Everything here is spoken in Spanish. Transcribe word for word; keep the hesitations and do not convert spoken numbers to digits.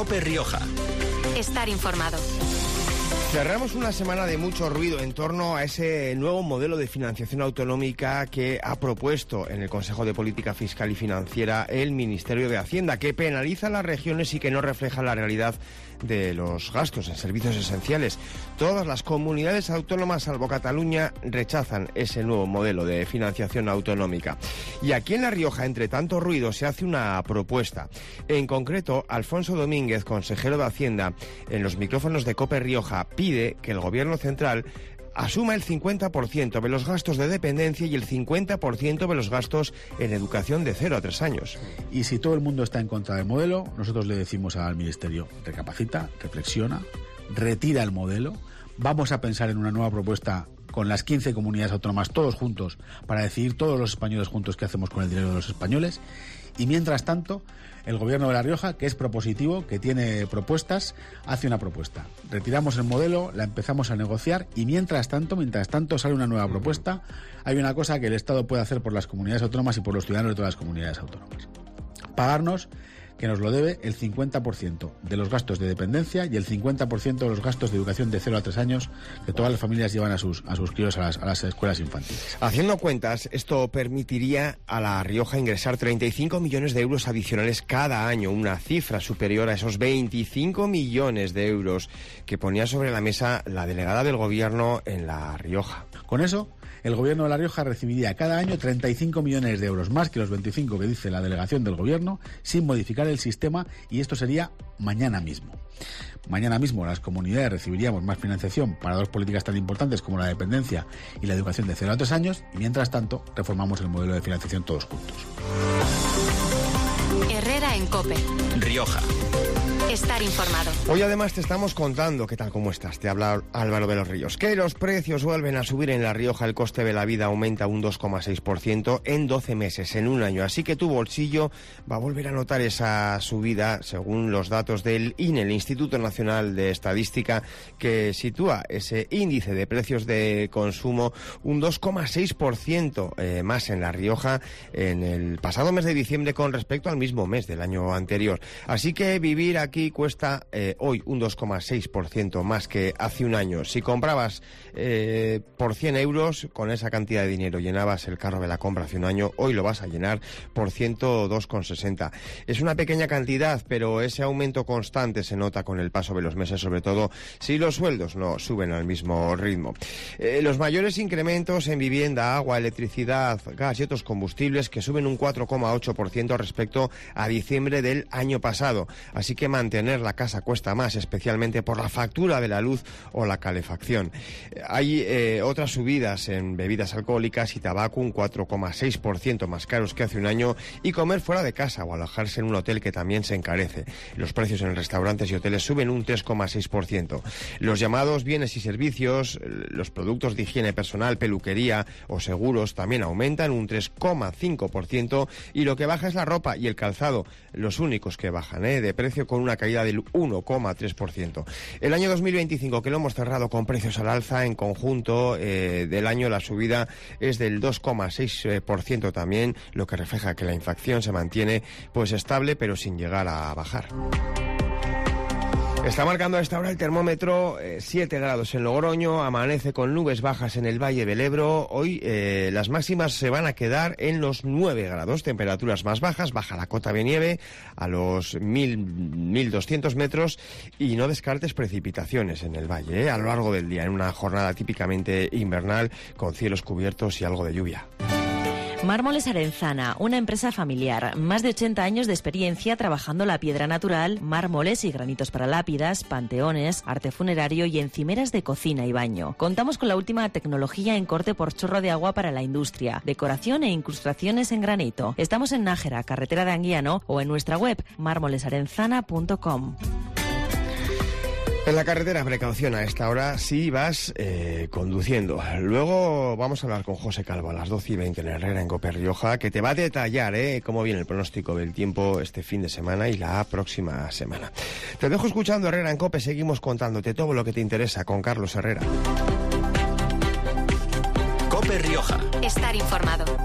COPE Rioja. Estar informado. Cerramos una semana de mucho ruido en torno a ese nuevo modelo de financiación autonómica que ha propuesto en el Consejo de Política Fiscal y Financiera el Ministerio de Hacienda, que penaliza a las regiones y que no refleja la realidad de los gastos en servicios esenciales. Todas las comunidades autónomas, salvo Cataluña, rechazan ese nuevo modelo de financiación autonómica. Y aquí en La Rioja, entre tanto ruido, se hace una propuesta. En concreto, Alfonso Domínguez, consejero de Hacienda, en los micrófonos de COPE Rioja, pide que el Gobierno central asuma el cincuenta por ciento de los gastos de dependencia y el cincuenta por ciento de los gastos en educación de cero a tres años. Y si todo el mundo está en contra del modelo, nosotros le decimos al Ministerio, recapacita, reflexiona, retira el modelo, vamos a pensar en una nueva propuesta con las quince comunidades autónomas todos juntos para decidir todos los españoles juntos qué hacemos con el dinero de los españoles. Y mientras tanto, el Gobierno de La Rioja, que es propositivo, que tiene propuestas, hace una propuesta. Retiramos el modelo, la empezamos a negociar y mientras tanto, mientras tanto sale una nueva propuesta, hay una cosa que el Estado puede hacer por las comunidades autónomas y por los ciudadanos de todas las comunidades autónomas. Pagarnos, que nos lo debe, el cincuenta por ciento de los gastos de dependencia y el cincuenta por ciento de los gastos de educación de cero a tres años que todas las familias llevan a sus, a sus críos a las, a las escuelas infantiles. Haciendo cuentas, esto permitiría a La Rioja ingresar treinta y cinco millones de euros adicionales cada año, una cifra superior a esos veinticinco millones de euros que ponía sobre la mesa la delegada del Gobierno en La Rioja. Con eso, el Gobierno de La Rioja recibiría cada año treinta y cinco millones de euros, más que los veinticinco que dice la delegación del Gobierno, sin modificar el sistema, y esto sería mañana mismo. Mañana mismo las comunidades recibiríamos más financiación para dos políticas tan importantes como la dependencia y la educación de cero a tres años, y mientras tanto reformamos el modelo de financiación todos juntos. Herrera en COPE. Rioja. Estar informado. Hoy además te estamos contando, ¿qué tal, cómo estás? Te habla Álvaro de los Ríos. Que los precios vuelven a subir en La Rioja, el coste de la vida aumenta un dos coma seis por ciento en doce meses, en un año. Así que tu bolsillo va a volver a notar esa subida, según los datos del I N E, el Instituto Nacional de Estadística, que sitúa ese índice de precios de consumo un dos coma seis por ciento eh, más en La Rioja en el pasado mes de diciembre con respecto al mismo mes del año anterior. Así que vivir aquí cuesta eh, hoy un dos coma seis por ciento más que hace un año. Si comprabas eh, por cien euros, con esa cantidad de dinero llenabas el carro de la compra hace un año, hoy lo vas a llenar por ciento dos coma sesenta. Es una pequeña cantidad, pero ese aumento constante se nota con el paso de los meses, sobre todo si los sueldos no suben al mismo ritmo. Eh, los mayores incrementos en vivienda, agua, electricidad, gas y otros combustibles que suben un cuatro coma ocho por ciento respecto a diciembre del año pasado. Así que mantener la casa cuesta más, especialmente por la factura de la luz o la calefacción. Hay eh, otras subidas en bebidas alcohólicas y tabaco, un cuatro coma seis por ciento más caros que hace un año, y comer fuera de casa o alojarse en un hotel, que también se encarece. Los precios en restaurantes y hoteles suben un tres coma seis por ciento. Los llamados bienes y servicios, los productos de higiene personal, peluquería o seguros también aumentan un tres coma cinco por ciento, y lo que baja es la ropa y el calzado, los únicos que bajan ¿eh? de precio, con una caída del uno coma tres por ciento. El año dos mil veinticinco, que lo hemos cerrado con precios al alza, en conjunto eh, del año la subida es del dos coma seis por ciento también, lo que refleja que la inflación se mantiene pues estable, pero sin llegar a bajar. Está marcando a esta hora el termómetro eh, siete grados en Logroño, amanece con nubes bajas en el Valle del Ebro. Hoy eh, las máximas se van a quedar en los nueve grados, temperaturas más bajas, baja la cota de nieve a los mil, mil doscientos metros, y no descartes precipitaciones en el valle eh, a lo largo del día, en una jornada típicamente invernal con cielos cubiertos y algo de lluvia. Mármoles Arenzana, una empresa familiar, más de ochenta años de experiencia trabajando la piedra natural, mármoles y granitos para lápidas, panteones, arte funerario y encimeras de cocina y baño. Contamos con la última tecnología en corte por chorro de agua para la industria, decoración e incrustaciones en granito. Estamos en Nájera, carretera de Anguiano, o en nuestra web mármoles arenzana punto com. En la carretera, precaución a esta hora si vas eh, conduciendo. Luego vamos a hablar con José Calvo a las doce y veinte en Herrera, en COPE Rioja, que te va a detallar eh, cómo viene el pronóstico del tiempo este fin de semana y la próxima semana. Te dejo escuchando Herrera en COPE, seguimos contándote todo lo que te interesa con Carlos Herrera. COPE Rioja. Estar informado.